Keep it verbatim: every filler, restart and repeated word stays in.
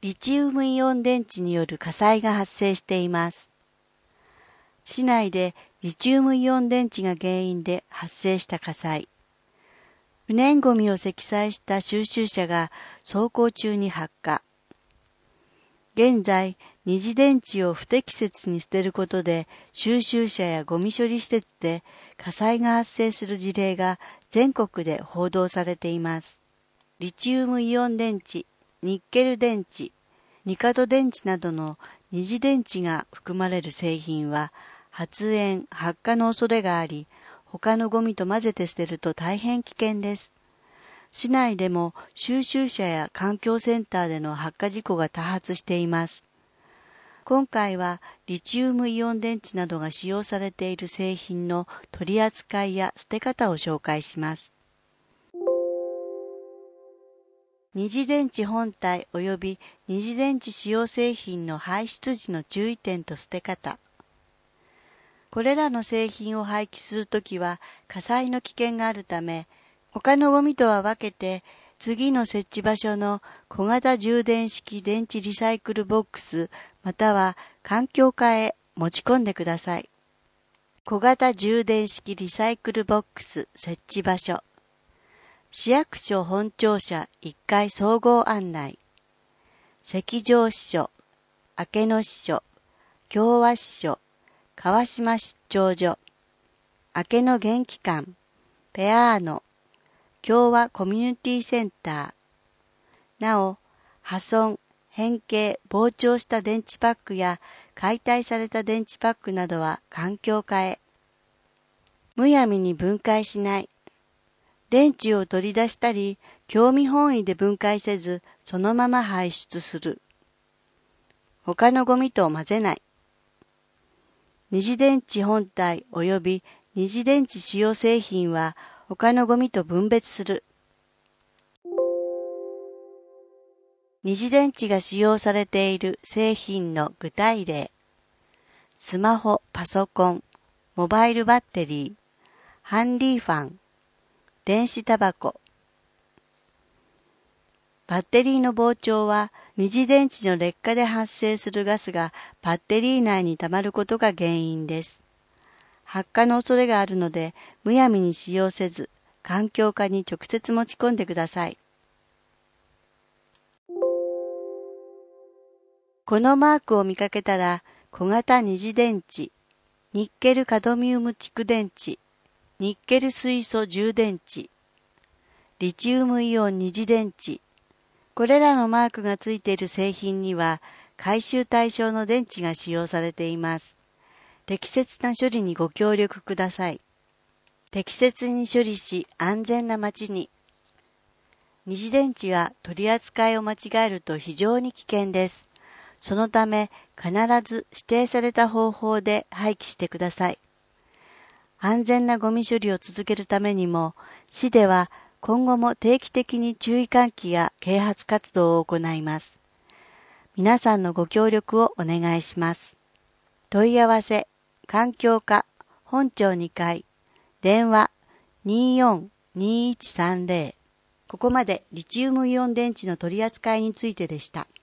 リチウムイオン電池による火災が発生しています。市内でリチウムイオン電池が原因で発生した火災。不燃ゴミを積載した収集車が走行中に発火。現在、二次電池を不適切に捨てることで収集車やゴミ処理施設で火災が発生する事例が全国で報道されています。リチウムイオン電池、ニッケル電池、ニカド電池などの二次電池が含まれる製品は発煙・発火の恐れがあり、他のゴミと混ぜて捨てると大変危険です。市内でも収集車や環境センターでの発火事故が多発しています。今回はリチウムイオン電池などが使用されている製品の取り扱いや捨て方を紹介します。二次電池本体及び二次電池使用製品の排出時の注意点と捨て方。これらの製品を廃棄するときは火災の危険があるため、他のゴミとは分けて次の設置場所の小型充電式電池リサイクルボックスまたは環境課へ持ち込んでください。小型充電式リサイクルボックス設置場所。市役所本庁舎いっかい総合案内。関上支所、明野支所、共和支所、川島出張所、明野元気館、ペアーノ、共和コミュニティセンター。なお、破損、変形、膨張した電池パックや解体された電池パックなどは環境課へ。むやみに分解しない。電池を取り出したり、興味本位で分解せず、そのまま排出する。他のゴミと混ぜない。二次電池本体及び二次電池使用製品は他のゴミと分別する。二次電池が使用されている製品の具体例。スマホ、パソコン、モバイルバッテリー、ハンディファン、電子タバコ。バッテリーの膨張は二次電池の劣化で発生するガスがバッテリー内に溜まることが原因です。発火の恐れがあるのでむやみに使用せず環境課に直接持ち込んでください。このマークを見かけたら小型二次電池、ニッケルカドミウム蓄電池、ニッケル水素充電池、リチウムイオン二次電池。これらのマークがついている製品には回収対象の電池が使用されています。適切な処理にご協力ください。適切に処理し安全な街に。二次電池は取り扱いを間違えると非常に危険です。そのため必ず指定された方法で廃棄してください。安全なゴミ処理を続けるためにも、市では今後も定期的に注意喚起や啓発活動を行います。皆さんのご協力をお願いします。問い合わせ、環境課、本庁にかい、電話 にーよんにーいちさんぜろ。ここまでリチウムイオン電池の取り扱いについてでした。